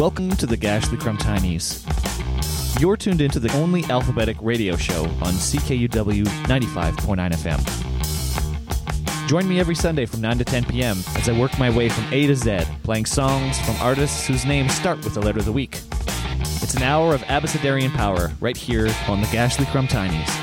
Welcome to the Gashly Crumtinies. You're tuned into the only alphabetic radio show on CKUW 95.9 FM. Join me every Sunday from 9 to 10 p.m. as I work my way from A to Z, playing songs from artists whose names start with the letter of the week. It's an hour of abecedarian power right here on the Gashly Crumtinies.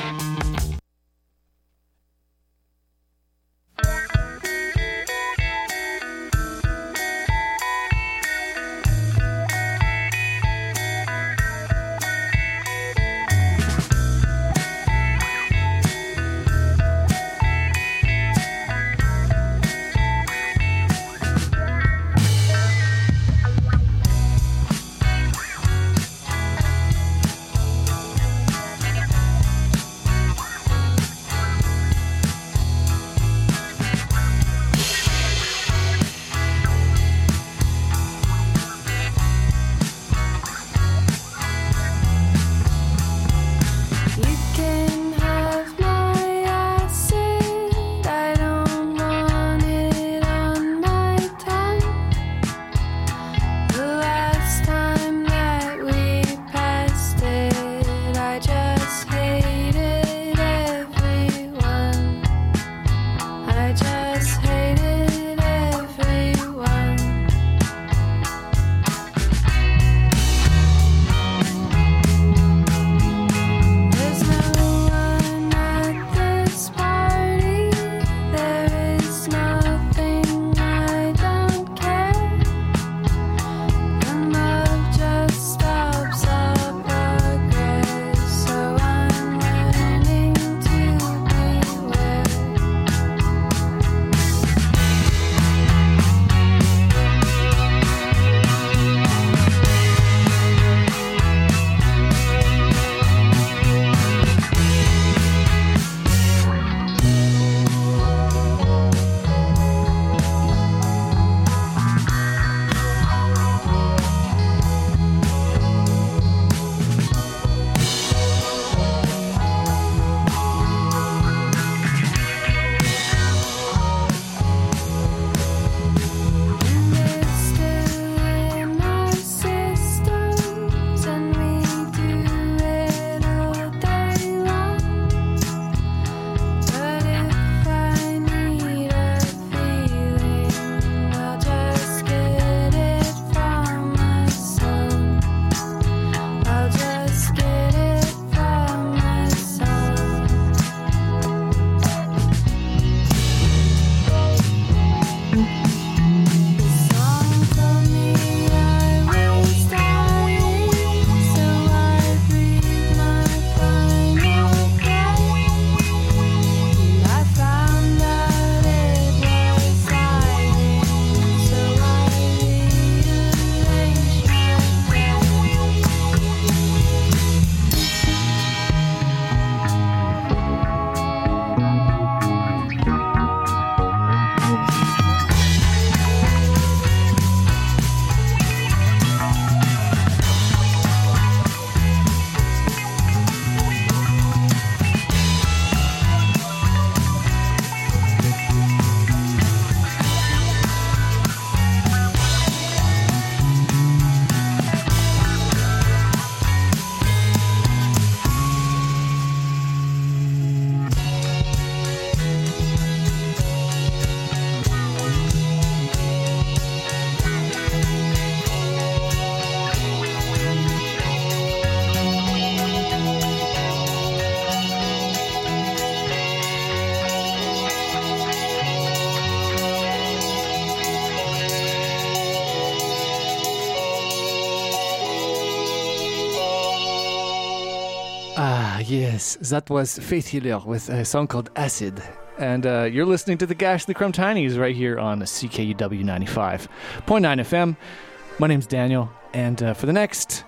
Yes, that was Faith Healer with a song called Acid. And you're listening to the Gashly Crumtinies right here on CKUW 95.9 FM. My name's Daniel, and for the next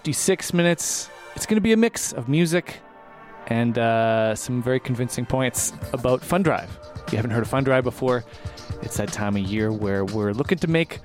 56 minutes, it's going to be a mix of music and some very convincing points about Fund Drive. If you haven't heard of Fund Drive before, it's that time of year where we're looking to make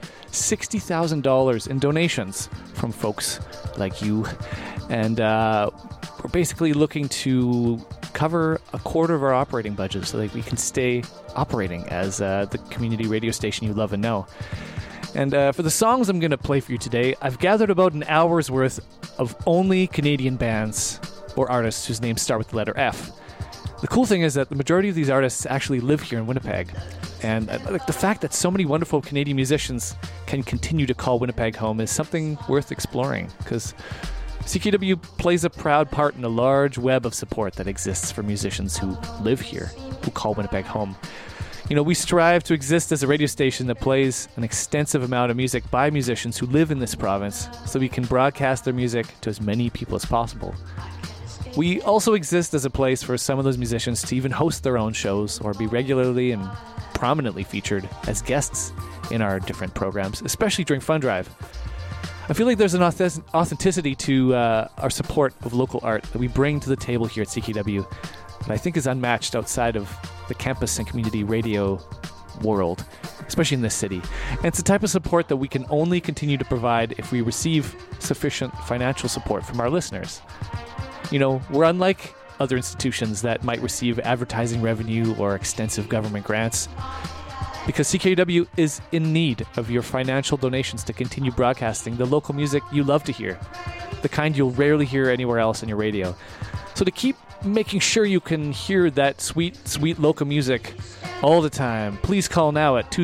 $60,000 in donations from folks like you. And we're basically looking to cover a quarter of our operating budget so that we can stay operating as the community radio station you love and know. And for the songs I'm going to play for you today, I've gathered about an hour's worth of only Canadian bands or artists whose names start with the letter F. The cool thing is that the majority of these artists actually live here in Winnipeg. And like the fact that so many wonderful Canadian musicians can continue to call Winnipeg home is something worth exploring, because CKUW plays a proud part in a large web of support that exists for musicians who live here, who call Winnipeg home. You know, we strive to exist as a radio station that plays an extensive amount of music by musicians who live in this province, so we can broadcast their music to as many people as possible. We also exist as a place for some of those musicians to even host their own shows or be regularly and prominently featured as guests in our different programs, especially during Fund Drive. I feel like there's an authenticity to our support of local art that we bring to the table here at CKUW that I think is unmatched outside of the campus and community radio world, especially in this city. And it's the type of support that we can only continue to provide if we receive sufficient financial support from our listeners. You know, we're unlike other institutions that might receive advertising revenue or extensive government grants, because CKUW is in need of your financial donations to continue broadcasting the local music you love to hear, the kind you'll rarely hear anywhere else on your radio. So to keep making sure you can hear that sweet, sweet local music all the time, please call now at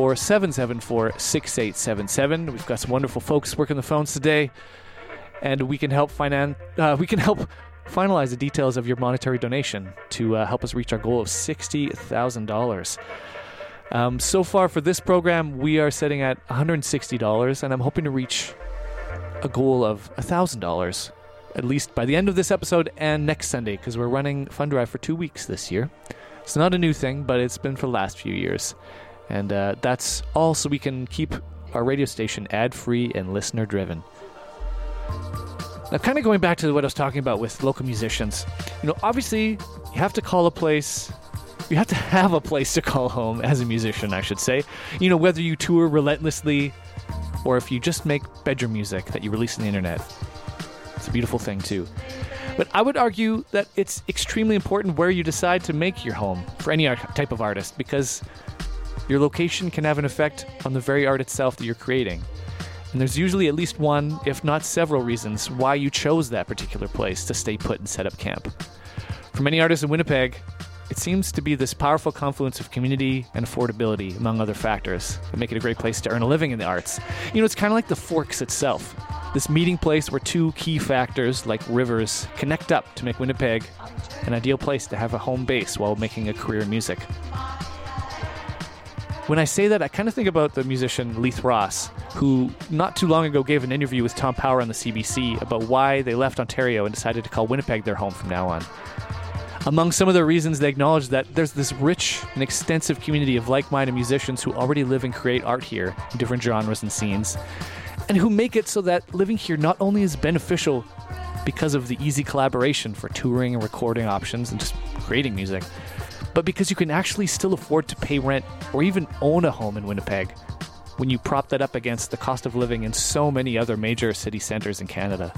204-774-6877. We've got some wonderful folks working the phones today, and we can help finalize the details of your monetary donation to help us reach our goal of $60,000. So far for this program, we are setting at $160, and I'm hoping to reach a goal of $1,000, at least by the end of this episode and next Sunday, because we're running Fund Drive for 2 weeks this year. It's not a new thing, but it's been for the last few years. And that's all so we can keep our radio station ad-free and listener-driven. Now, kind of going back to what I was talking about with local musicians, you know, obviously you have to call a place... You have to have a place to call home as a musician, I should say. You know, whether you tour relentlessly or if you just make bedroom music that you release on the internet. It's a beautiful thing, too. But I would argue that it's extremely important where you decide to make your home for any type of artist, because your location can have an effect on the very art itself that you're creating. And there's usually at least one, if not several reasons why you chose that particular place to stay put and set up camp. For many artists in Winnipeg, it seems to be this powerful confluence of community and affordability, among other factors, that make it a great place to earn a living in the arts. You know, it's kind of like the Forks itself, this meeting place where two key factors, like rivers, connect up to make Winnipeg an ideal place to have a home base while making a career in music. When I say that, I kind of think about the musician Leith Ross, who not too long ago gave an interview with Tom Power on the CBC about why they left Ontario and decided to call Winnipeg their home from now on. Among some of the reasons, they acknowledge that there's this rich and extensive community of like-minded musicians who already live and create art here in different genres and scenes, and who make it so that living here not only is beneficial because of the easy collaboration for touring and recording options and just creating music, but because you can actually still afford to pay rent or even own a home in Winnipeg when you prop that up against the cost of living in so many other major city centers in Canada.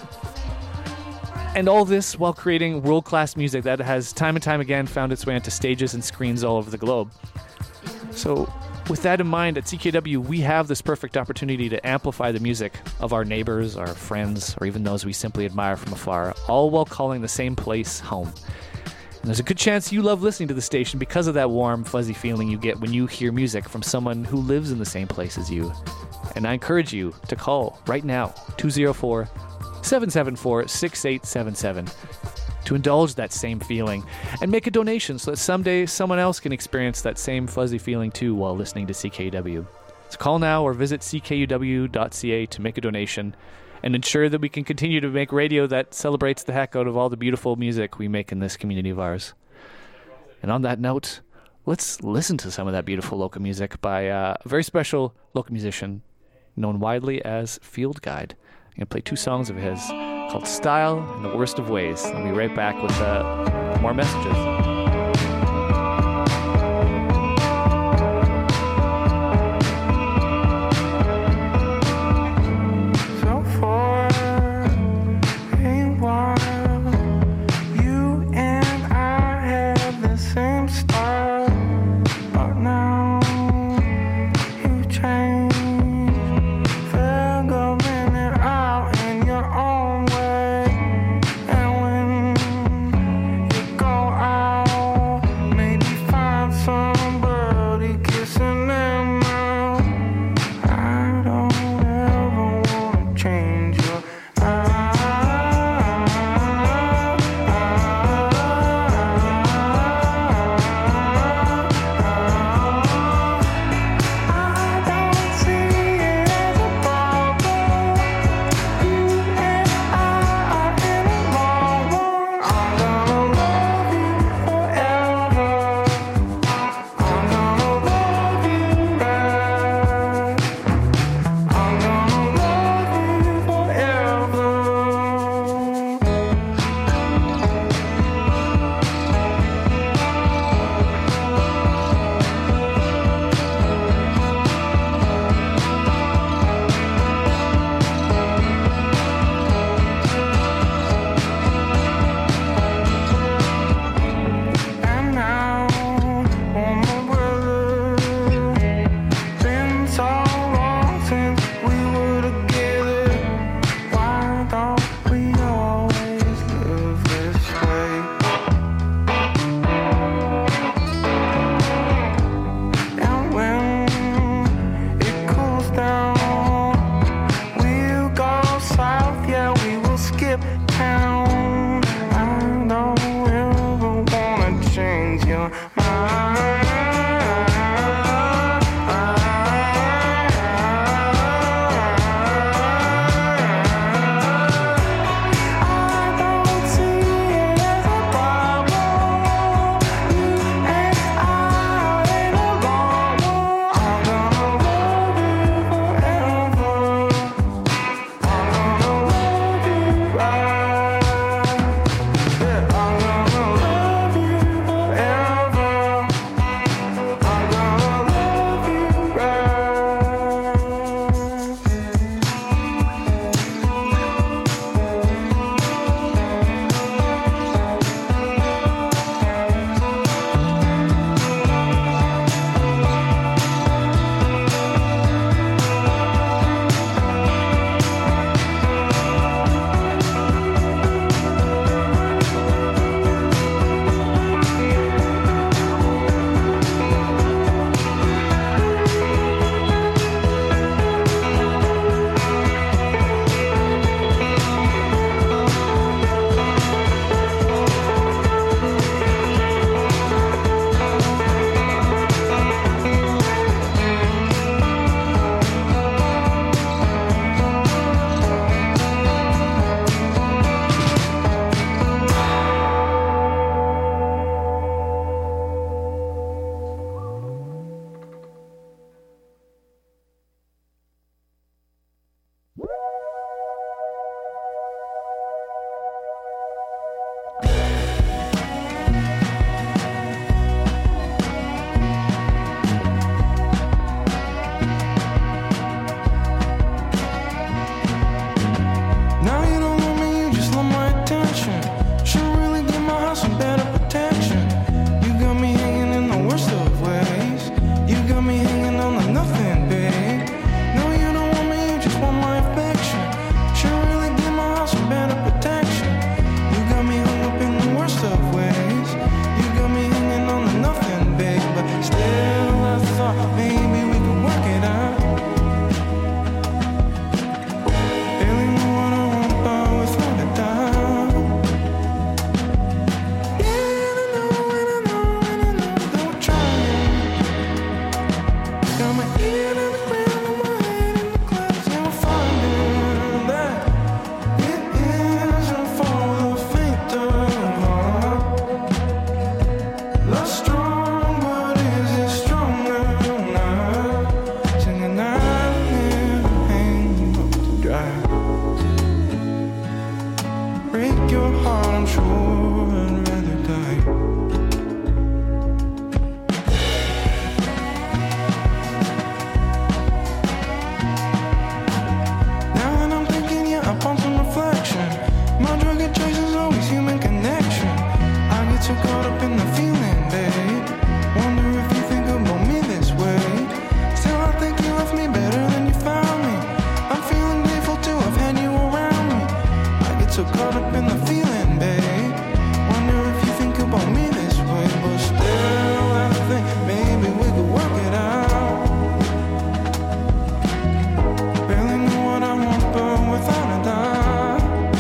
And all this while creating world-class music that has time and time again found its way onto stages and screens all over the globe. So with that in mind, at CKUW, we have this perfect opportunity to amplify the music of our neighbors, our friends, or even those we simply admire from afar, all while calling the same place home. And there's a good chance you love listening to the station because of that warm, fuzzy feeling you get when you hear music from someone who lives in the same place as you. And I encourage you to call right now, 204-774-6877, to indulge that same feeling and make a donation so that someday someone else can experience that same fuzzy feeling too while listening to CKUW. So call now or visit ckuw.ca to make a donation and ensure that we can continue to make radio that celebrates the heck out of all the beautiful music we make in this community of ours. And on that note, let's listen to some of that beautiful local music by a very special local musician known widely as Field Guide. I'm going to play 2 songs of his called Style and The Worst of Ways. I'll be right back with more messages. Same style, but now you change. so caught up in the feeling, babe. Wonder if you think about me this way, but still I think maybe we could work it out. Barely know what I want, but without a doubt.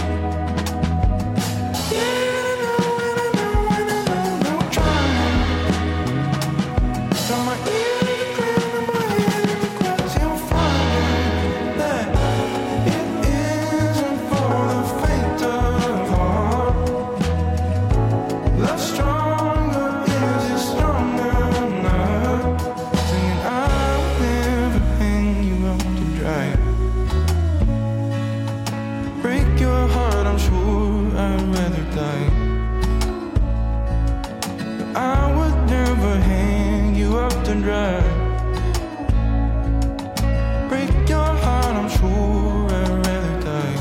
Yeah, I know, I'm trying. Got my ears clear and my head in the clouds. You'll find that it isn't for the faint of heart. Love stronger, is it stronger enough? Singing I will never hang you out to dry. Break your heart, I'm sure I'd rather die. I would never hang you out to dry. Break your heart, I'm sure I'd rather die.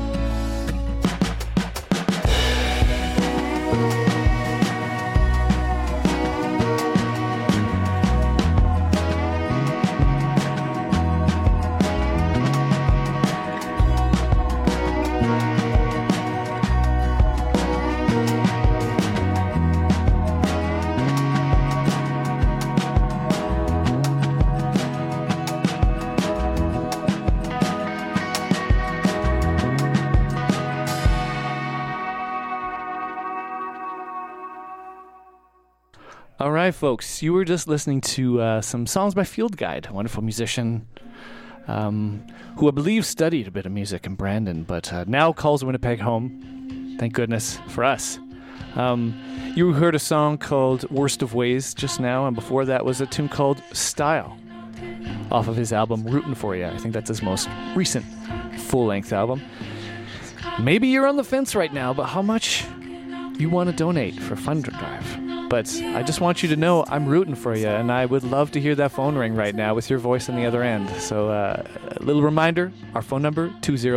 All right, folks, you were just listening to some songs by Field Guide, a wonderful musician who I believe studied a bit of music in Brandon, but now calls Winnipeg home. Thank goodness for us. You heard a song called Worst of Ways just now, and before that was a tune called Style off of his album Rootin' For Ya. I think that's his most recent full-length album. Maybe you're on the fence right now, but how much you want to donate for Fund Drive? But I just want you to know I'm rooting for you, and I would love to hear that phone ring right now with your voice on the other end. So a little reminder, our phone number,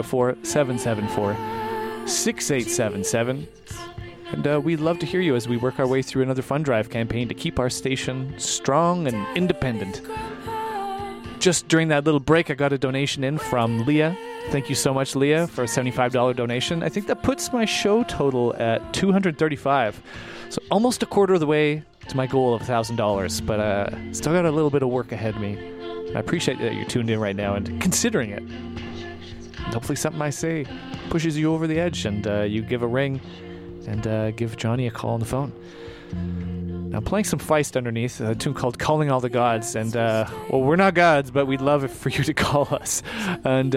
204-774-6877. And we'd love to hear you as we work our way through another Fund Drive campaign to keep our station strong and independent. Just during that little break, I got a donation in from Leah. Thank you so much, Leah, for a $75 donation. I think that puts my show total at $235. So almost a quarter of the way to my goal of $1,000, but still got a little bit of work ahead of me. I appreciate that you're tuned in right now and considering it. And hopefully something I say pushes you over the edge and you give a ring and give Johnny a call on the phone. Now, I'm playing some Feist underneath, a tune called Calling All the Gods, and, well, we're not gods, but we'd love it for you to call us. And,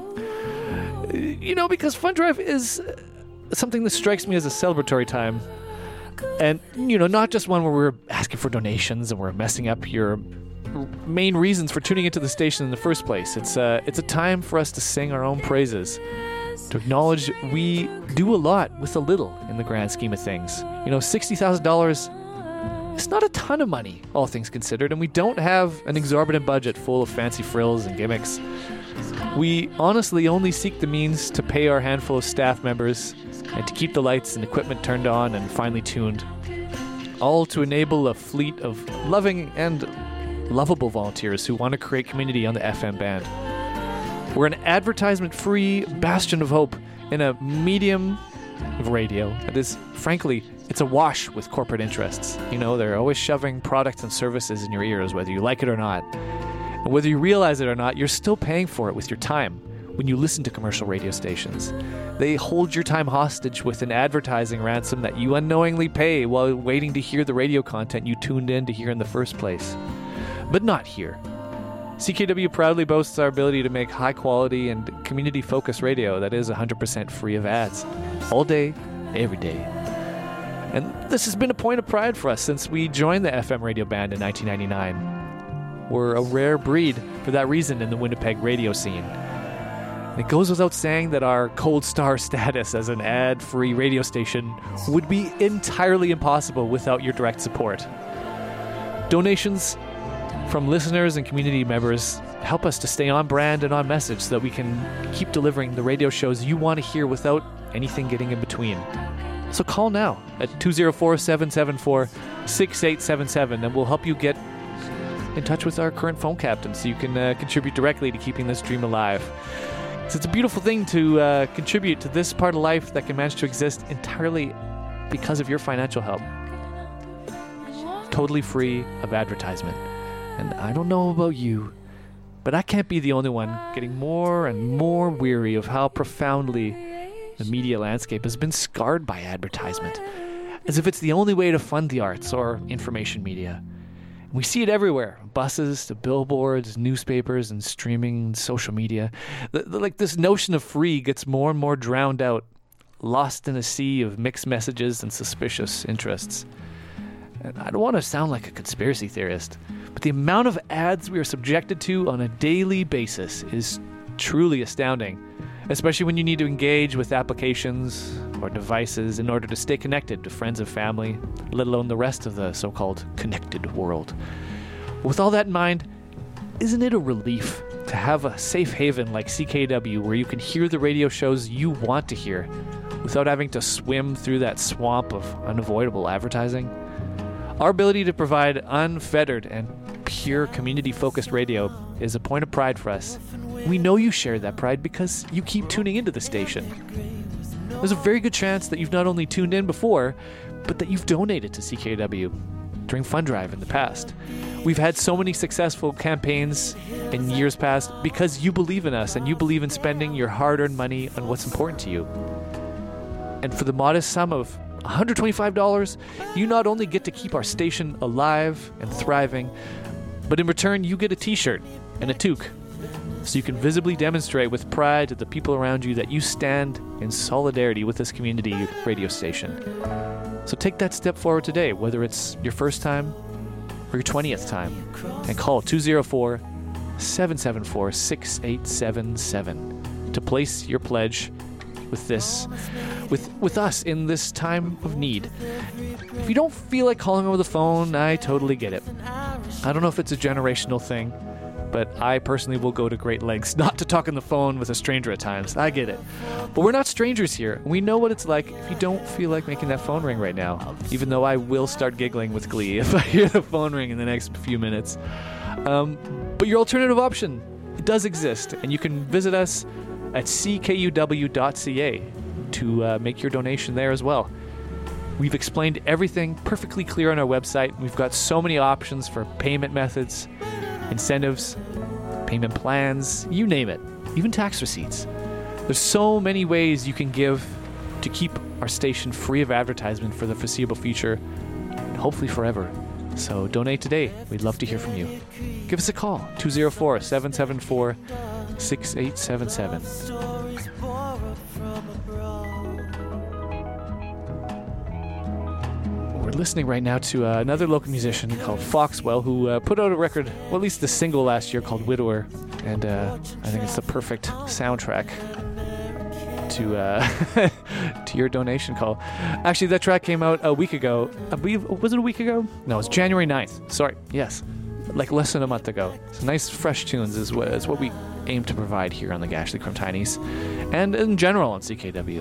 you know, because Fund Drive is something that strikes me as a celebratory time. And, you know, not just one where we're asking for donations and we're messing up your main reasons for tuning into the station in the first place. It's a time for us to sing our own praises, to acknowledge we do a lot with a little in the grand scheme of things. You know, $60,000, it's not a ton of money, all things considered, and we don't have an exorbitant budget full of fancy frills and gimmicks. We honestly only seek the means to pay our handful of staff members and to keep the lights and equipment turned on and finely tuned, all to enable a fleet of loving and lovable volunteers who want to create community on the FM band. We're an advertisement-free bastion of hope in a medium of radio that is, frankly, it's awash with corporate interests. You know, they're always shoving products and services in your ears, whether you like it or not. And whether you realize it or not, you're still paying for it with your time when you listen to commercial radio stations. They hold your time hostage with an advertising ransom that you unknowingly pay while waiting to hear the radio content you tuned in to hear in the first place. But not here. CKW proudly boasts our ability to make high-quality and community-focused radio that is 100% free of ads. All day, every day. And this has been a point of pride for us since we joined the FM radio band in 1999. We're a rare breed for that reason in the Winnipeg radio scene. It goes without saying that our Cold Star status as an ad-free radio station would be entirely impossible without your direct support. Donations from listeners and community members help us to stay on brand and on message so that we can keep delivering the radio shows you want to hear without anything getting in between. So call now at 204-774-6877 and we'll help you get in touch with our current phone captain so you can contribute directly to keeping this dream alive. So it's a beautiful thing to contribute to this part of life that can manage to exist entirely because of your financial help. Totally free of advertisement. And I don't know about you, but I can't be the only one getting more and more weary of how profoundly the media landscape has been scarred by advertisement, as if it's the only way to fund the arts or information media. We see it everywhere, buses to billboards, newspapers, and streaming, and social media. Like this notion of free gets more and more drowned out, lost in a sea of mixed messages and suspicious interests. And I don't want to sound like a conspiracy theorist, but the amount of ads we are subjected to on a daily basis is truly astounding, especially when you need to engage with applications or devices in order to stay connected to friends and family, let alone the rest of the so-called connected world. With all that in mind, isn't it a relief to have a safe haven like CKW where you can hear the radio shows you want to hear without having to swim through that swamp of unavoidable advertising? Our ability to provide unfettered and pure community-focused radio is a point of pride for us. We know you share that pride because you keep tuning into the station. There's a very good chance that you've not only tuned in before, but that you've donated to CKW during Fund Drive in the past. We've had so many successful campaigns in years past because you believe in us and you believe in spending your hard-earned money on what's important to you. And for the modest sum of $125, you not only get to keep our station alive and thriving, but in return you get a t-shirt and a toque, so you can visibly demonstrate with pride to the people around you that you stand in solidarity with this community radio station. So take that step forward today, whether it's your first time or your 20th time, and call 204-774-6877 to place your pledge with us in this time of need. If you don't feel like calling over the phone, I totally get it. I don't know if it's a generational thing, but I personally will go to great lengths not to talk on the phone with a stranger at times. I get it. But we're not strangers here. We know what it's like if you don't feel like making that phone ring right now, even though I will start giggling with glee if I hear the phone ring in the next few minutes. But your alternative option, it does exist, and you can visit us at ckuw.ca to make your donation there as well. We've explained everything perfectly clear on our website. We've got so many options for payment methods, incentives, payment plans, you name it, even tax receipts. There's so many ways you can give to keep our station free of advertisement for the foreseeable future, and hopefully forever. So donate today. We'd love to hear from you. Give us a call, 204-774-6877. We're listening right now to another local musician called Foxwell, who put out a record, well, at least a single last year called Widower, and I think it's the perfect soundtrack to your donation call. Actually, that track came out a week ago. I believe, was it a week ago? No, it's January 9th. Sorry, yes. Like less than a month ago. So nice, fresh tunes is what we aim to provide here on the Gashly Crum Tinies, and in general on CKW.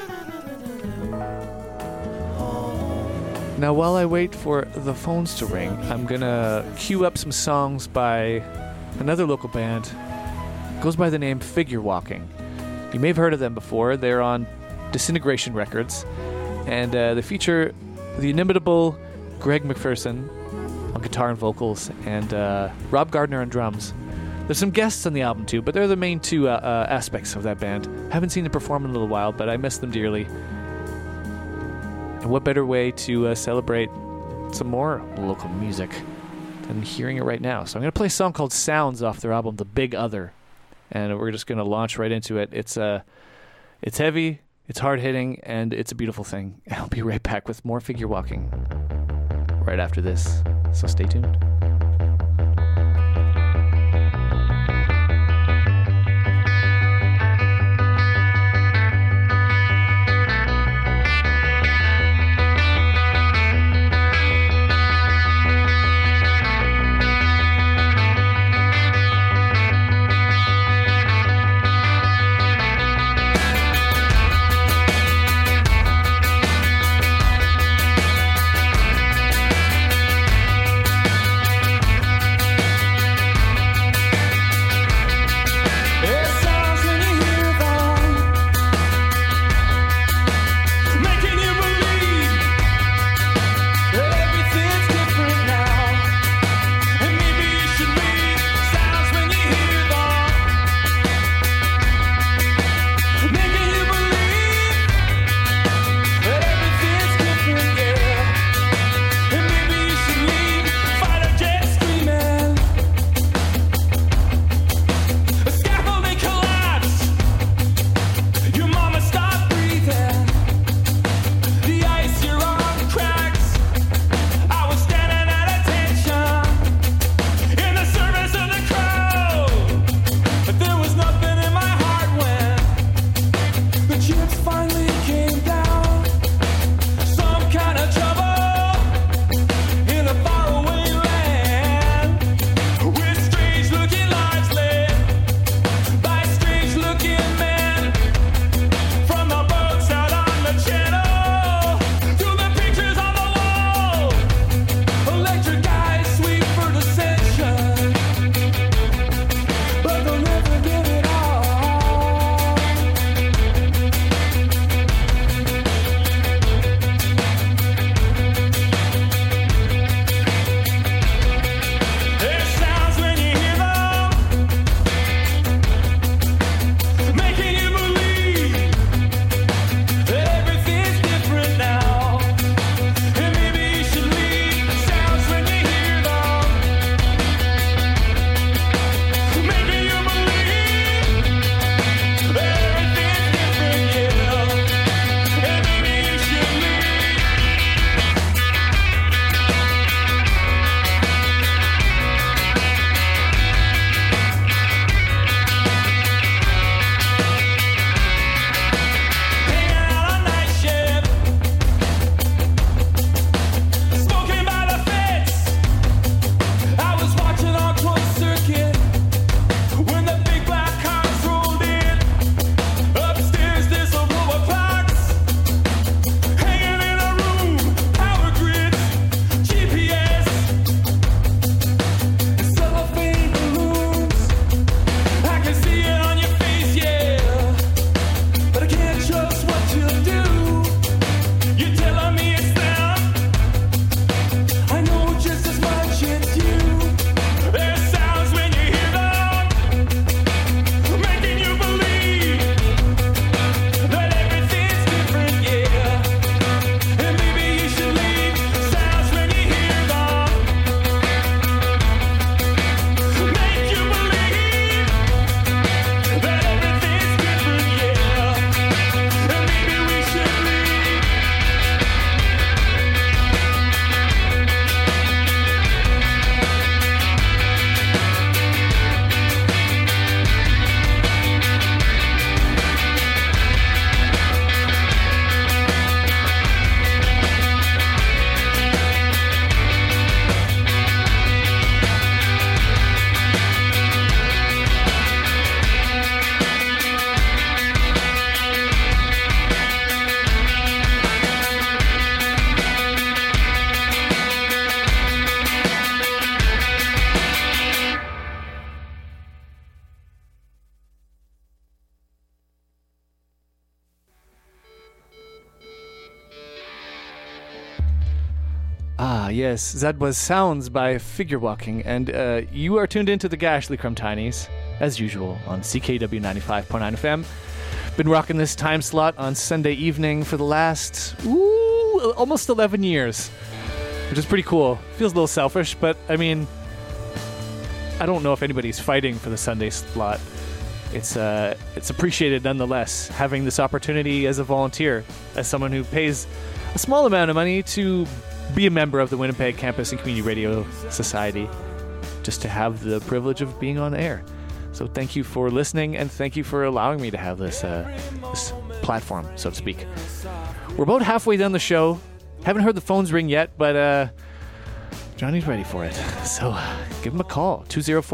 Now, while I wait for the phones to ring, I'm gonna cue up some songs by another local band. It goes by the name Figure Walking. You may have heard of them before. They're on Disintegration Records, and they feature the inimitable Greg McPherson on guitar and vocals, and Rob Gardner on drums. There's some guests on the album too, but they're the main two aspects of that band. Haven't seen them perform in a little while, but I miss them dearly. And what better way to celebrate some more local music than hearing it right now? So I'm going to play a song called Sounds off their album The Big Other, and we're just going to launch right into it. It's heavy, it's hard-hitting, and it's a beautiful thing. I'll be right back with more Figure Walking right after this, so stay tuned. Ah, yes, that was Sounds by Figure Walking, and you are tuned into the Gashly Crumb Tinies, as usual, on CKW 95.9 FM. Been rocking this time slot on Sunday evening for the last, almost 11 years, which is pretty cool. Feels a little selfish, but, I mean, I don't know if anybody's fighting for the Sunday slot. It's appreciated nonetheless, having this opportunity as a volunteer, as someone who pays a small amount of money to be a member of the Winnipeg Campus and Community Radio Society, just to have the privilege of being on air. So thank you for listening, and thank you for allowing me to have this platform, so to speak. We're about halfway down the show. Haven't heard the phones ring yet, but Johnny's ready for it. So give him a call,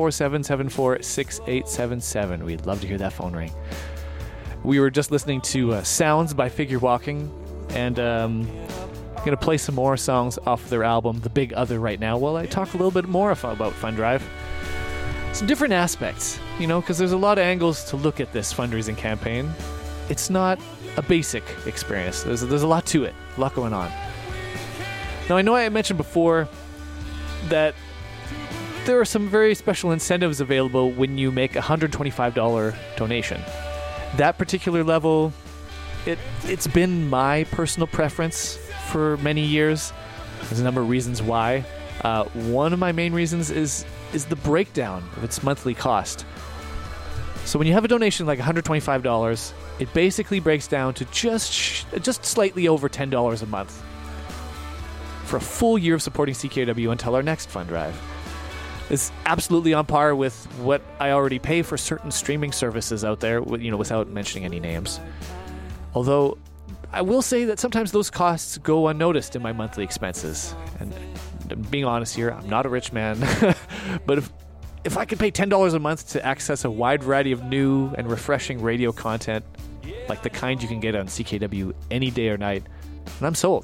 204-774-6877. We'd love to hear that phone ring. We were just listening to Sounds by Figure Walking, and I'm going to play some more songs off their album, The Big Other, right now, while I talk a little bit more about Fund Drive. Some different aspects, because there's a lot of angles to look at this fundraising campaign. It's not a basic experience. There's a lot to it, a lot going on. Now, I know I mentioned before that there are some very special incentives available when you make a $125 donation. That particular level, it's been my personal preference for many years. There's a number of reasons why. One of my main reasons is the breakdown of its monthly cost. So when you have a donation like $125, it basically breaks down to just slightly over $10 a month for a full year of supporting CKW until our next fund drive. It's absolutely on par with what I already pay for certain streaming services out there, without mentioning any names. Although I will say that sometimes those costs go unnoticed in my monthly expenses. And being honest here, I'm not a rich man, but if I could pay $10 a month to access a wide variety of new and refreshing radio content, like the kind you can get on CKW any day or night, then I'm sold.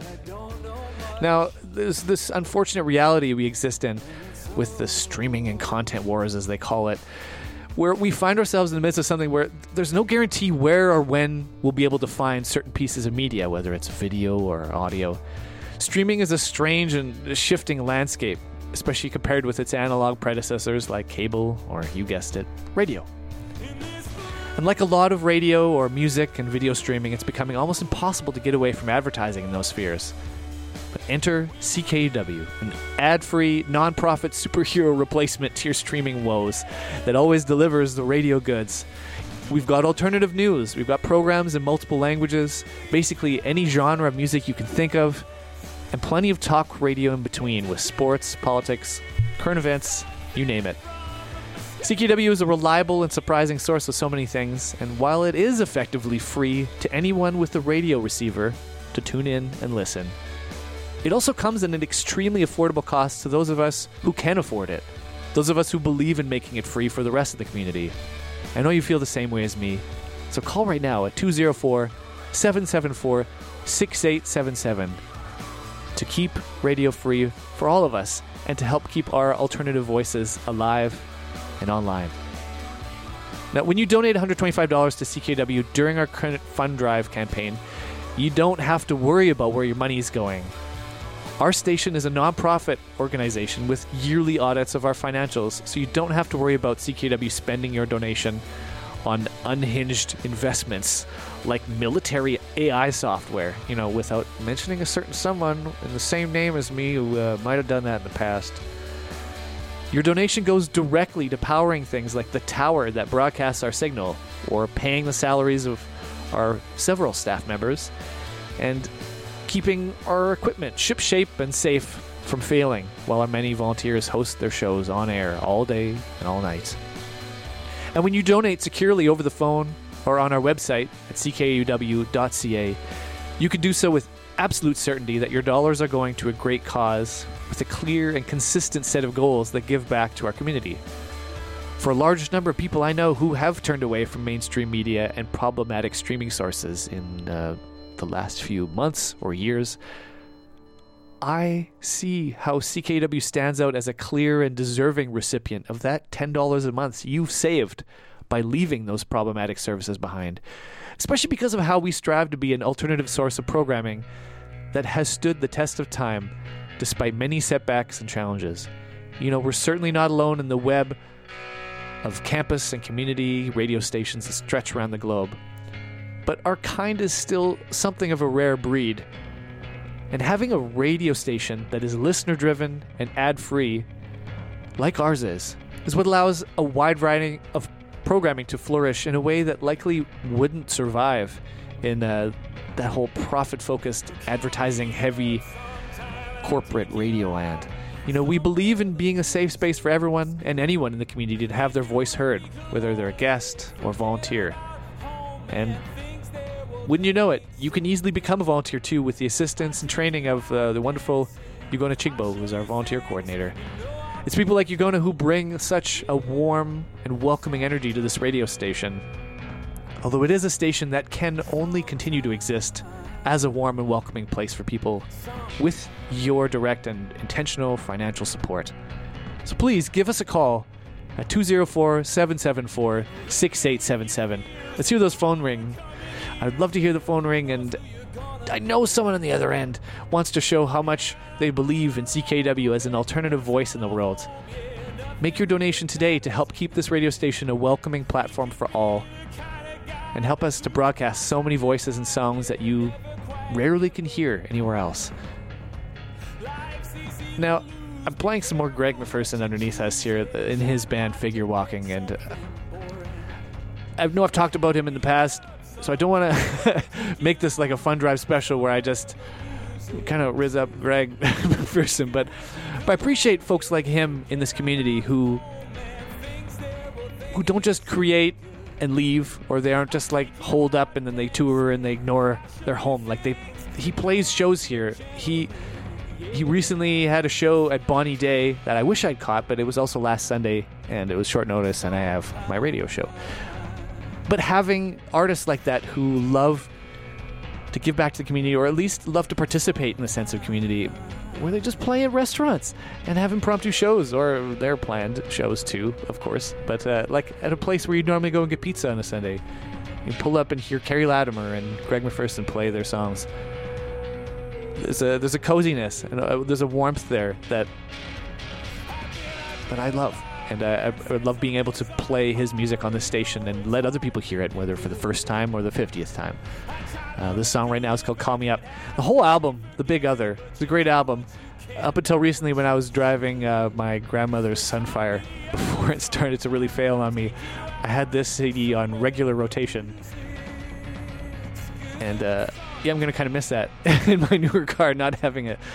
Now, there's this unfortunate reality we exist in with the streaming and content wars, as they call it, where we find ourselves in the midst of something where there's no guarantee where or when we'll be able to find certain pieces of media, whether it's video or audio. Streaming is a strange and shifting landscape, especially compared with its analog predecessors like cable or, you guessed it, radio. And like a lot of radio or music and video streaming, it's becoming almost impossible to get away from advertising in those spheres. But enter CKUW, an ad-free, non-profit superhero replacement to your streaming woes that always delivers the radio goods. We've got alternative news, we've got programs in multiple languages, basically any genre of music you can think of, and plenty of talk radio in between with sports, politics, current events, you name it. CKW is a reliable and surprising source of so many things, and while it is effectively free to anyone with a radio receiver to tune in and listen, it also comes at an extremely affordable cost to those of us who can afford it, those of us who believe in making it free for the rest of the community. I know you feel the same way as me, so call right now at 204-774-6877 to keep radio free for all of us and to help keep our alternative voices alive and online. Now, when you donate $125 to CKW during our current fund drive campaign, you don't have to worry about where your money is going. Our station is a non-profit organization with yearly audits of our financials, so you don't have to worry about CKW spending your donation on unhinged investments like military AI software, without mentioning a certain someone in the same name as me who might have done that in the past. Your donation goes directly to powering things like the tower that broadcasts our signal, or paying the salaries of our several staff members, and keeping our equipment shipshape and safe from failing while our many volunteers host their shows on air all day and all night. And when you donate securely over the phone or on our website at ckuw.ca, you can do so with absolute certainty that your dollars are going to a great cause with a clear and consistent set of goals that give back to our community. For a large number of people I know who have turned away from mainstream media and problematic streaming sources in the last few months or years, I see how CKW stands out as a clear and deserving recipient of that $10 a month you've saved by leaving those problematic services behind, especially because of how we strive to be an alternative source of programming that has stood the test of time despite many setbacks and challenges. You know, we're certainly not alone in the web of campus and community radio stations that stretch around the globe. But our kind is still something of a rare breed. And having a radio station that is listener-driven and ad-free, like ours is what allows a wide variety of programming to flourish in a way that likely wouldn't survive in that whole profit-focused, advertising-heavy corporate radio land. You know, we believe in being a safe space for everyone and anyone in the community to have their voice heard, whether they're a guest or volunteer. And wouldn't you know it, you can easily become a volunteer too with the assistance and training of the wonderful Yugona Chigbo, who's our volunteer coordinator. It's people like Yugona who bring such a warm and welcoming energy to this radio station. Although it is a station that can only continue to exist as a warm and welcoming place for people with your direct and intentional financial support. So please give us a call at 204-774-6877. Let's hear those phone ring. I'd love to hear the phone ring, and I know someone on the other end wants to show how much they believe in CKW as an alternative voice in the world. Make your donation today to help keep this radio station a welcoming platform for all, and help us to broadcast so many voices and songs that you rarely can hear anywhere else. Now, I'm playing some more Greg McPherson underneath us here in his band Figure Walking, and I know I've talked about him in the past, so I don't want to make this like a fun drive special where I just kind of riz up Greg McPherson, but I appreciate folks like him in this community who don't just create and leave, or they aren't just like holed up and then they tour and they ignore their home. Like he plays shows here. He recently had a show at Bonnie Day that I wish I'd caught, but it was also last Sunday and it was short notice, and I have my radio show. But having artists like that who love to give back to the community, or at least love to participate in the sense of community, where they just play at restaurants and have impromptu shows, or their planned shows too, of course, but like at a place where you'd normally go and get pizza on a Sunday. You pull up and hear Kerry Latimer and Greg McPherson play their songs. There's a coziness and there's a warmth there that I love. And I would love being able to play his music on this station and let other people hear it, whether for the first time or the 50th time. This song right now is called Call Me Up. The whole album, The Big Other, it's a great album. Up until recently when I was driving my grandmother's Sunfire, before it started to really fail on me, I had this CD on regular rotation. And I'm going to kind of miss that in my newer car, not having a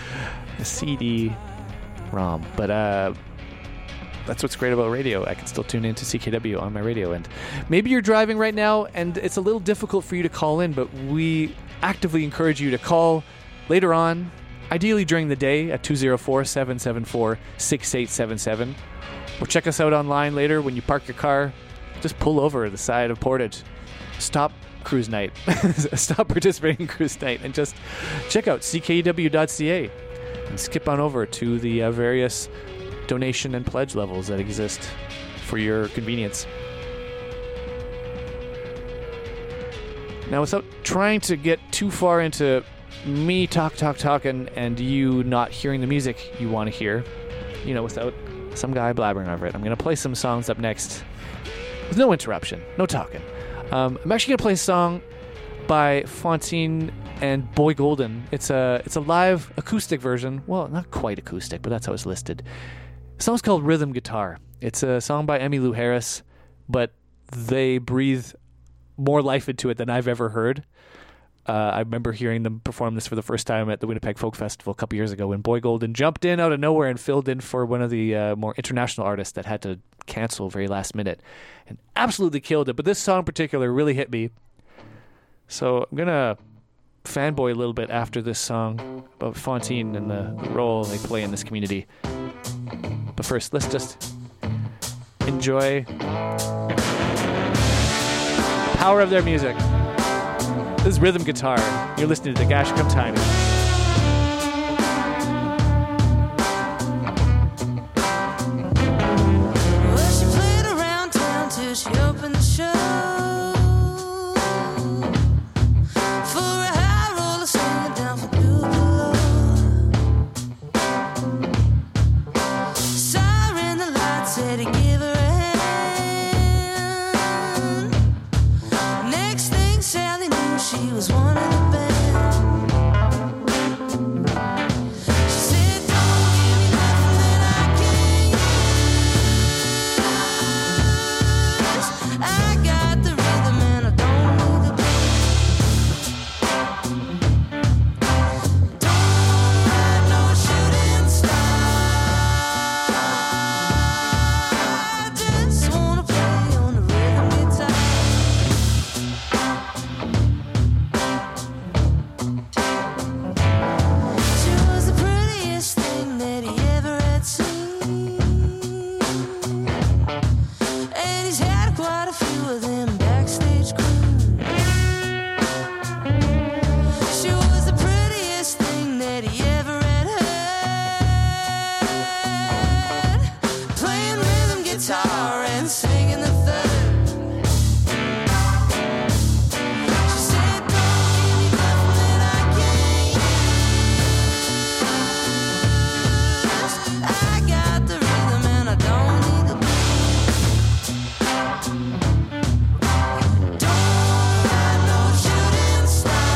CD-ROM. But that's what's great about radio. I can still tune into CKW on my radio. And maybe you're driving right now and it's a little difficult for you to call in, but we actively encourage you to call later on, ideally during the day at 204-774-6877. Or check us out online later when you park your car. Just pull over the side of Portage. Stop cruise night. Stop participating in cruise night and just check out ckw.ca and skip on over to the various donation and pledge levels that exist for your convenience. Now, without trying to get too far into me talking and you not hearing the music you want to hear, you know, without some guy blabbering over it, I'm going to play some songs up next with no interruption, no talking. I'm actually going to play a song by Fontaine and Boy Golden. It's a live acoustic version. Well, not quite acoustic, but that's how it's listed. The song's called Rhythm Guitar. It's a song by Emmylou Harris, but they breathe more life into it than I've ever heard. I remember hearing them perform this for the first time at the Winnipeg Folk Festival a couple years ago when Boy Golden jumped in out of nowhere and filled in for one of the more international artists that had to cancel very last minute and absolutely killed it. But this song in particular really hit me. So I'm going to fanboy a little bit after this song about Fontaine and the role they play in this community. But first, let's just enjoy the power of their music. This is Rhythm Guitar. You're listening to The Gash Come Tiny. Well, she played around town till she opened the show. For a high roller swinging down from Tupelo. she was one of the band. She said, don't give me nothing that I can't use. I got the rhythm and I don't need the beat. Don't wanna ride no shooting star. I just wanna play on the rhythm guitar. She was the prettiest thing that he ever had seen, and he's had quite a few of them backstage queens. She was the prettiest thing that he ever had heard, playing rhythm guitar and singing the third. She said, don't give me nothing that I can't use. I got the rhythm and I don't need the beat. Don't ride no shooting star.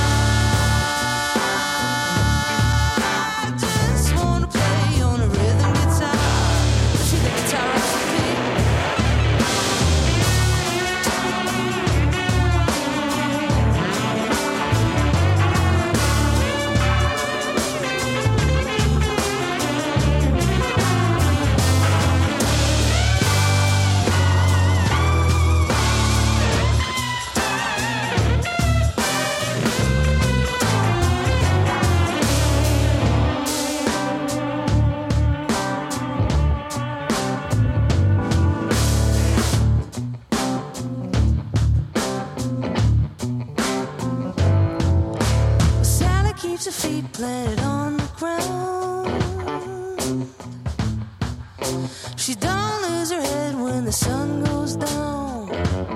I just wanna play on a rhythm guitar. She the guitar off the beat. Sally keeps her feet planted on the ground. She don't lose her head when the sun goes down.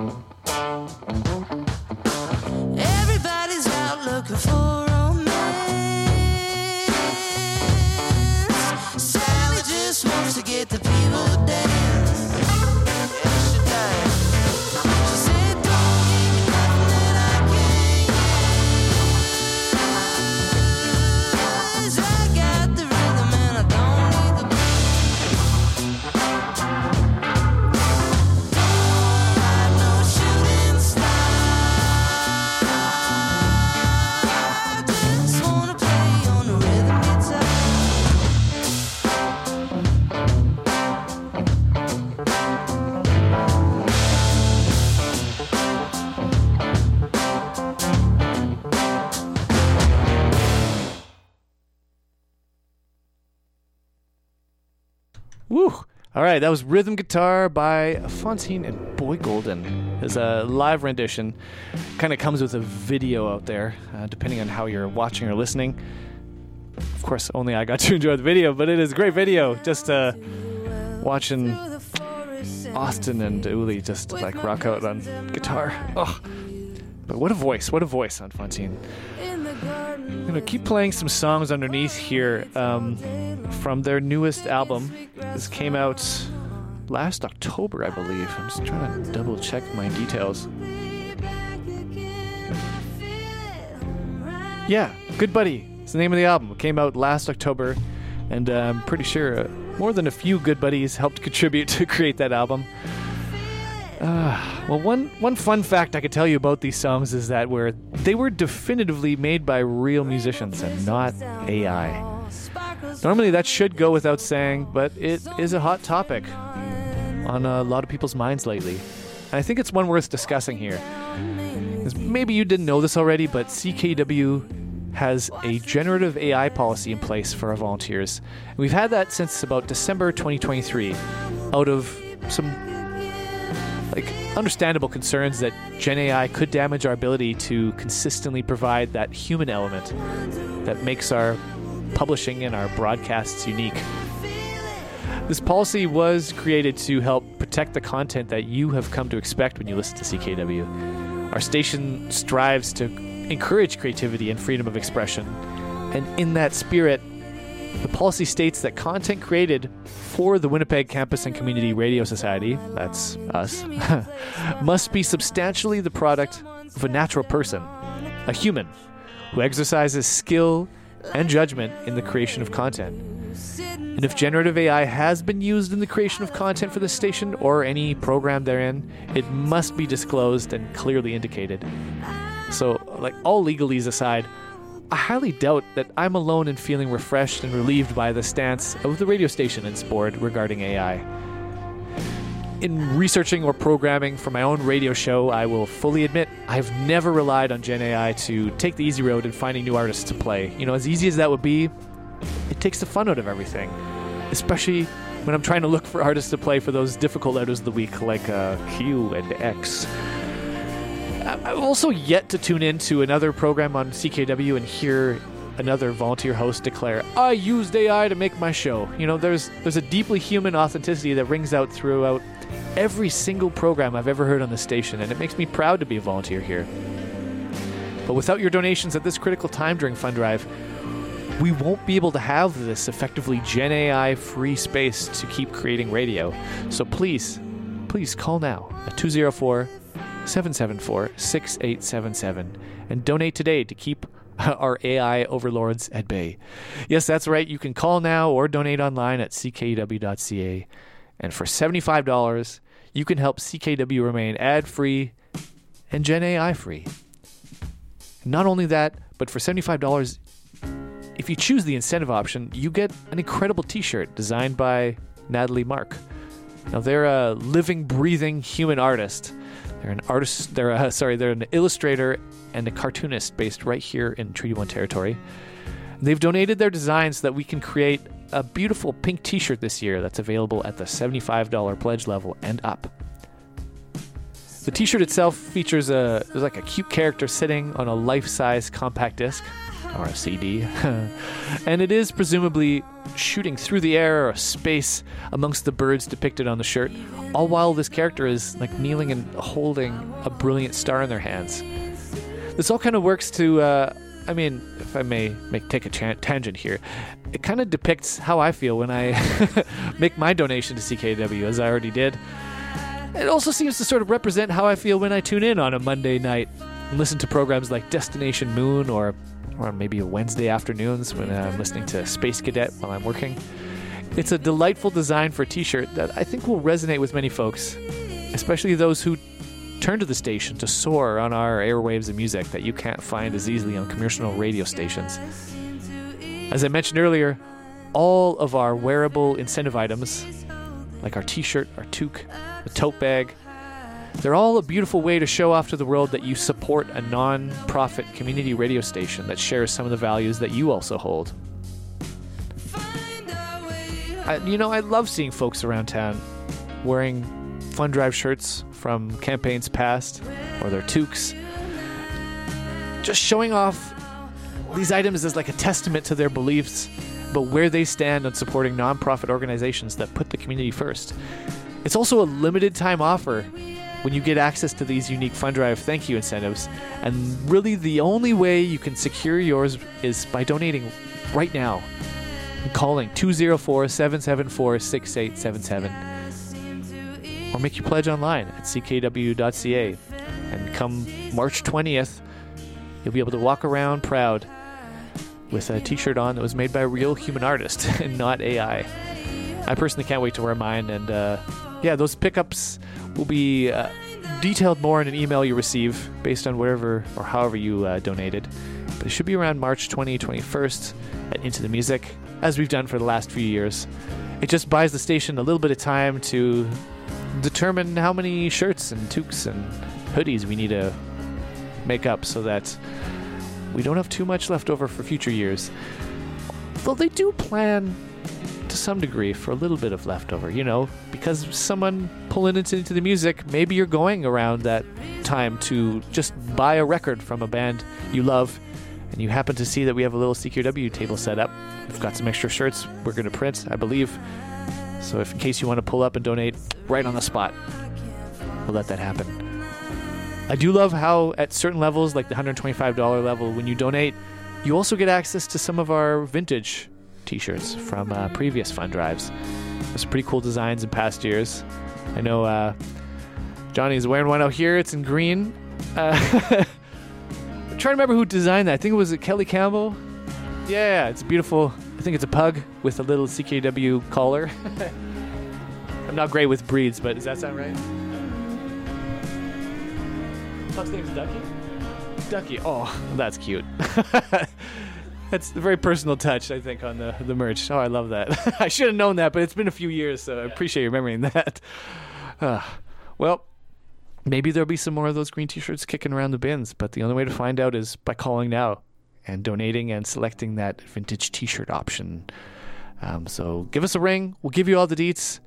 Everybody's out looking for romance. Sally just wants to get the people to dance. Yes, she does. She said, don't give me nothing that I can't use. I got the rhythm and I don't need the beat. Don't ride no shooting star. I just wanna play on the rhythm guitar. Woo! All right, that was Rhythm Guitar by Fontaine and Boy Golden. It's a live rendition. Kind of comes with a video out there, depending on how you're watching or listening. Of course, only I got to enjoy the video, but it is a great video. Just watching Austin and Uli just like rock out on guitar. Oh, but what a voice on Fontaine. I'm going to keep playing some songs underneath here from their newest album. This came out last October, I believe. I'm just trying to double check my details. Yeah, Good Buddy. It's the name of the album. It came out last October, and I'm pretty sure more than a few Good Buddies helped contribute to create that album. Well, one fun fact I could tell you about these songs is that they were definitively made by real musicians and not AI. Normally that should go without saying, but it is a hot topic on a lot of people's minds lately. And I think it's one worth discussing here. 'Cause maybe you didn't know this already, but CKUW has a generative AI policy in place for our volunteers. And we've had that since about December 2023, out of some understandable concerns that Gen AI could damage our ability to consistently provide that human element that makes our publishing and our broadcasts unique. This policy was created to help protect the content that you have come to expect when you listen to CKUW. Our station strives to encourage creativity and freedom of expression, and in that spirit, the policy states that content created for the Winnipeg Campus and Community Radio Society, that's us, must be substantially the product of a natural person, a human who exercises skill and judgment in the creation of content. And if generative AI has been used in the creation of content for this station or any program therein, it must be disclosed and clearly indicated. So, like, all legalese aside, I highly doubt that I'm alone in feeling refreshed and relieved by the stance of the radio station and its board regarding AI. In researching or programming for my own radio show, I will fully admit I've never relied on Gen AI to take the easy road in finding new artists to play. You know, as easy as that would be, it takes the fun out of everything, especially when I'm trying to look for artists to play for those difficult letters of the week like Q and X. I've also yet to tune in to another program on CKW and hear another volunteer host declare, I used AI to make my show. You know, there's a deeply human authenticity that rings out throughout every single program I've ever heard on the station, and it makes me proud to be a volunteer here. But without your donations at this critical time during Fund Drive, we won't be able to have this effectively Gen AI free space to keep creating radio. So please call now at 204-774-6877 and donate today to keep our AI overlords at bay. Yes, that's right. You can call now or donate online at ckw.ca. And for $75, you can help CKW remain ad-free and Gen AI-free. Not only that, but for $75, if you choose the incentive option, you get an incredible t-shirt designed by Natalie Mark. Now, they're a living, breathing human artist. They're an artist. They're an illustrator and a cartoonist based right here in Treaty 1 territory. They've donated their designs so that we can create a beautiful pink t-shirt this year that's available at the $75 pledge level and up. The t-shirt itself features there's like a cute character sitting on a life-size compact disc, or a CD, and it is presumably shooting through the air or space amongst the birds depicted on the shirt, all while this character is like kneeling and holding a brilliant star in their hands. This all kind of works to, if I may take a tangent here, it kind of depicts how I feel when I make my donation to CKW, as I already did. It also seems to sort of represent how I feel when I tune in on a Monday night and listen to programs like Destination Moon or maybe Wednesday afternoons when I'm listening to Space Cadet while I'm working. It's a delightful design for a t-shirt that I think will resonate with many folks, especially those who turn to the station to soar on our airwaves of music that you can't find as easily on commercial radio stations. As I mentioned earlier, all of our wearable incentive items, like our t-shirt, our toque, the tote bag, they're all a beautiful way to show off to the world that you support a non-profit community radio station that shares some of the values that you also hold. I love seeing folks around town wearing Fund Drive shirts from campaigns past or their toques, just showing off these items as like a testament to their beliefs, but where they stand on supporting non-profit organizations that put the community first. It's also a limited time offer when you get access to these unique Fund Drive thank you incentives, and really the only way you can secure yours is by donating right now and calling 204-774-6877, or make your pledge online at ckw.ca. And come March 20th, you'll be able to walk around proud with a t-shirt on that was made by a real human artist and not AI. I personally can't wait to wear mine, and those pickups will be detailed more in an email you receive based on whatever or however you donated. But it should be around March 21st at Into the Music, as we've done for the last few years. It just buys the station a little bit of time to determine how many shirts and toques and hoodies we need to make up so that we don't have too much left over for future years. Though they do plan to some degree for a little bit of leftover, because someone pulling into the music, maybe you're going around that time to just buy a record from a band you love, and you happen to see that we have a little CKW table set up. We've got some extra shirts we're going to print, I believe. So if in case you want to pull up and donate right on the spot, we'll let that happen. I do love how at certain levels, like the $125 level, when you donate, you also get access to some of our vintage t-shirts from previous Fund Drives. There's some pretty cool designs in past years. I know Johnny's wearing one out here. It's in green. trying to remember who designed that. I think it was Kelly Campbell. Yeah, it's beautiful. I think it's a pug with a little CKW collar. I'm not great with breeds, but does that sound right? Pug's name's Ducky? Ducky. Oh, that's cute. That's a very personal touch, I think, on the merch. Oh, I love that. I should have known that, but it's been a few years, so I appreciate you remembering that. Well, maybe there'll be some more of those green t-shirts kicking around the bins, but the only way to find out is by calling now and donating and selecting that vintage t-shirt option. So give us a ring. We'll give you all the deets.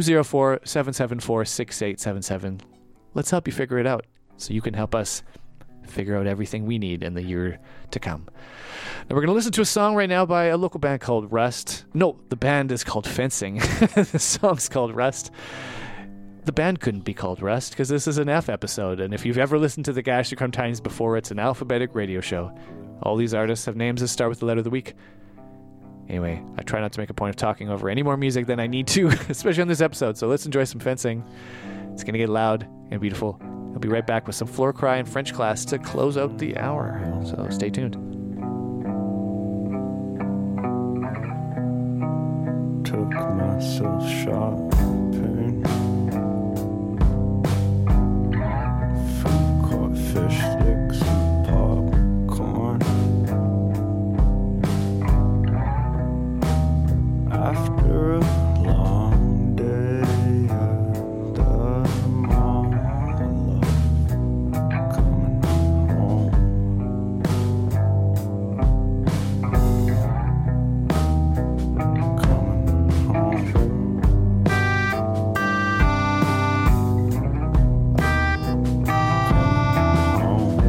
204-774-6877. Let's help you figure it out so you can help us figure out everything we need in the year to come. Now we're going to listen to a song right now by a local band called Rust. No, the band is called Fencing. The song's called Rust. The band couldn't be called Rust because this is an F episode, and if you've ever listened to the Gash the Crumb Tinies before, it's an alphabetic radio show. All these artists have names that start with the letter of the week. Anyway, I try not to make a point of talking over any more music than I need to, especially on this episode, so let's enjoy some Fencing. It's going to get loud and beautiful. I'll be right back with some Floor Cry and French Class to close out the hour, so stay tuned. Took myself shopping. Food court, fish sticks, and popcorn. After a long day at the mall, I love coming home. Coming home.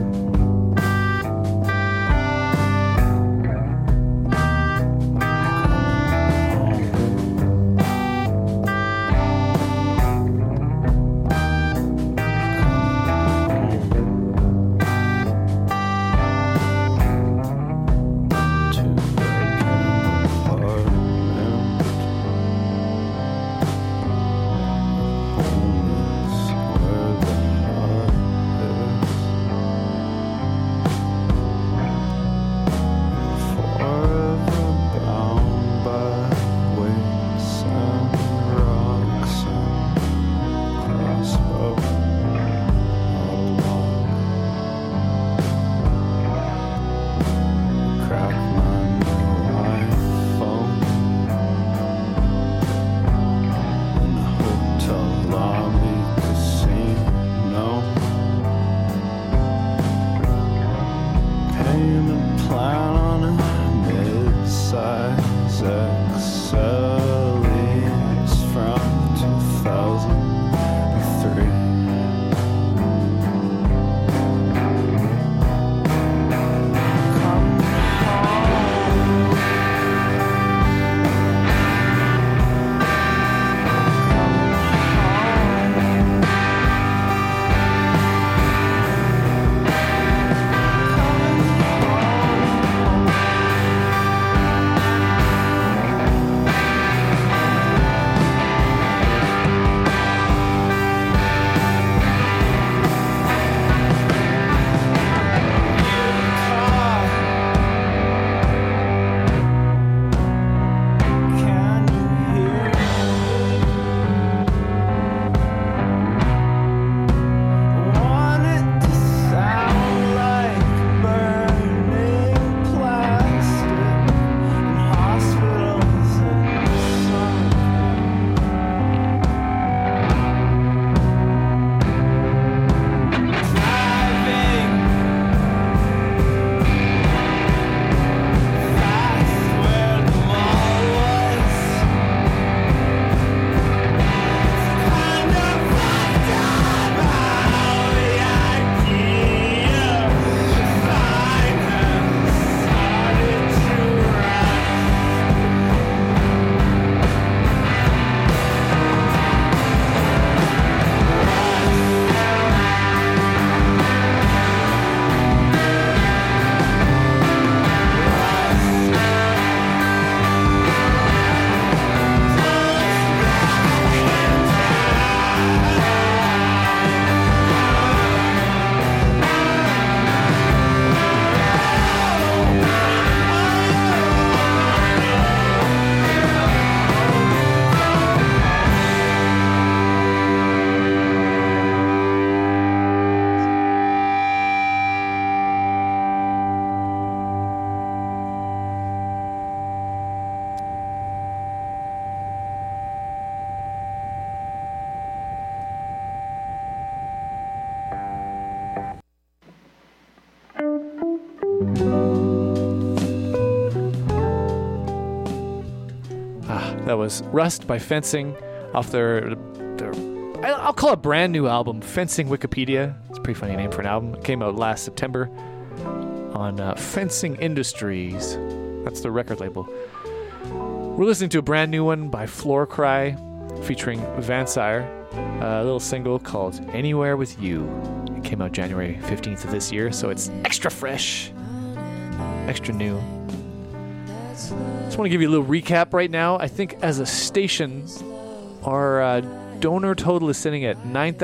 That was Rust by Fencing off their I'll call it brand new album, Fencing Wikipedia. It's a pretty funny name for an album. It came out last September on Fencing Industries. That's the record label. We're listening to a brand new one by Floor Cry featuring Vansire, a little single called Anywhere With You. It came out January 15th of this year, so it's extra fresh, extra new. Just want to give you a little recap right now. I think as a station, our donor total is sitting at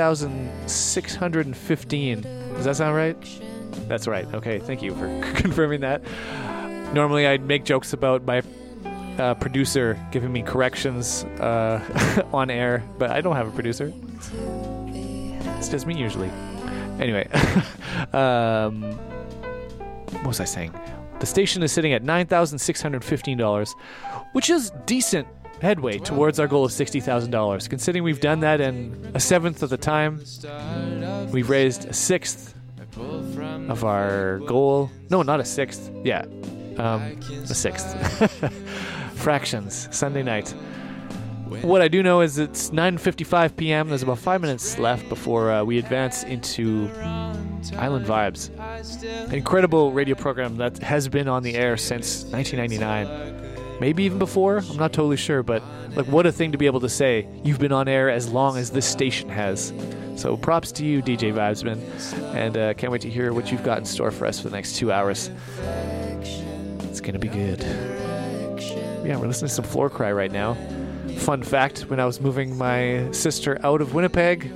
9,615. Does that sound right? That's right. Okay, thank you for confirming that. Normally I'd make jokes about my producer giving me corrections on air, but I don't have a producer. It's just me usually. Anyway, what was I saying? The station is sitting at $9,615, which is decent headway towards our goal of $60,000. Considering we've done that in a seventh of the time, we've raised a sixth of our goal. No, not a sixth. Yeah, a sixth. Fractions. Sunday night. What I do know is it's 9:55 p.m. There's about 5 minutes left before we advance into Island Vibes, an incredible radio program that has been on the air since 1999. Maybe even before, I'm not totally sure, but like, what a thing to be able to say, you've been on air as long as this station has. So props to you, DJ Vibesman, and can't wait to hear what you've got in store for us for the next 2 hours. It's gonna be good. Yeah, we're listening to some Floor Cry right now. Fun fact, when I was moving my sister out of Winnipeg,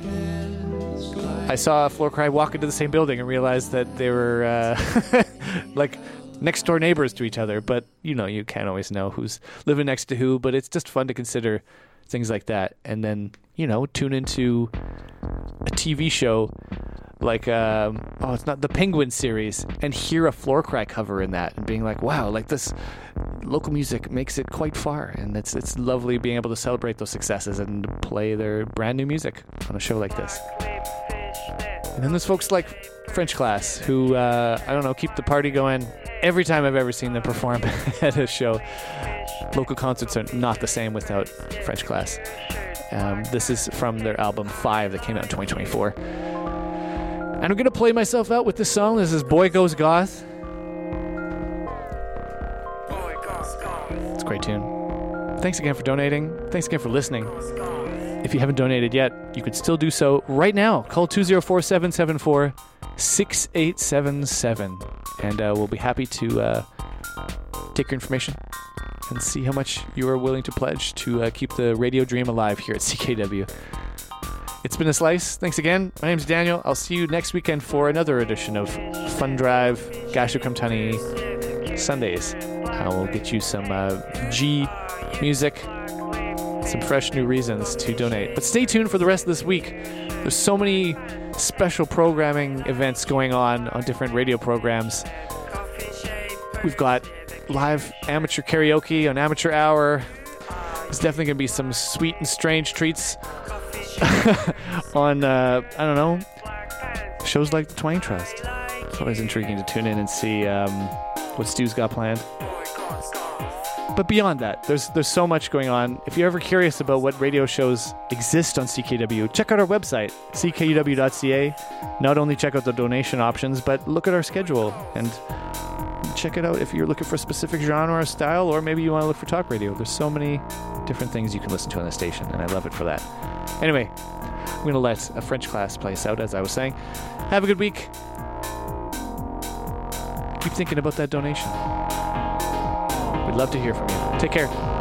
I saw Floor Cry walk into the same building and realized that they were like next door neighbors to each other, but you know, you can't always know who's living next to who, but it's just fun to consider things like that. And then, you know, tune into a TV show like it's not the Penguin series, and hear a Floor Cry cover in that and being like, wow, like this local music makes it quite far, and it's lovely being able to celebrate those successes and play their brand new music on a show like this. And then there's folks like French Class, who I don't know, keep the party going every time I've ever seen them perform at a show. Local concerts are not the same without French Class. This is from their album 5 that came out in 2024. And I'm going to play myself out with this song. This is Boy Goes Goth. It's a great tune. Thanks again for donating. Thanks again for listening. If you haven't donated yet, you could still do so right now. Call 204-774-6877. And we'll be happy to take your information and see how much you are willing to pledge to keep the radio dream alive here at CKW. It's been a slice. Thanks again. My name's Daniel. I'll see you next weekend for another edition of Fun Drive Gashu Kamtani Sundays. I will get you some G music, some fresh new reasons to donate. But stay tuned for the rest of this week. There's so many special programming events going on different radio programs. We've got live amateur karaoke on Amateur Hour. There's definitely going to be some sweet and strange treats on, I don't know, shows like the Twang Trust. It's always intriguing to tune in and see what Stu's got planned. But beyond that, there's so much going on. If you're ever curious about what radio shows exist on CKW, check out our website, ckuw.ca. Not only check out the donation options, but look at our schedule and check it out if you're looking for a specific genre or style, or maybe you want to look for talk radio. There's so many different things you can listen to on the station, and I love it for that. Anyway, I'm going to let a French Class play us out, as I was saying. Have a good week. Keep thinking about that donation. We'd love to hear from you. Take care.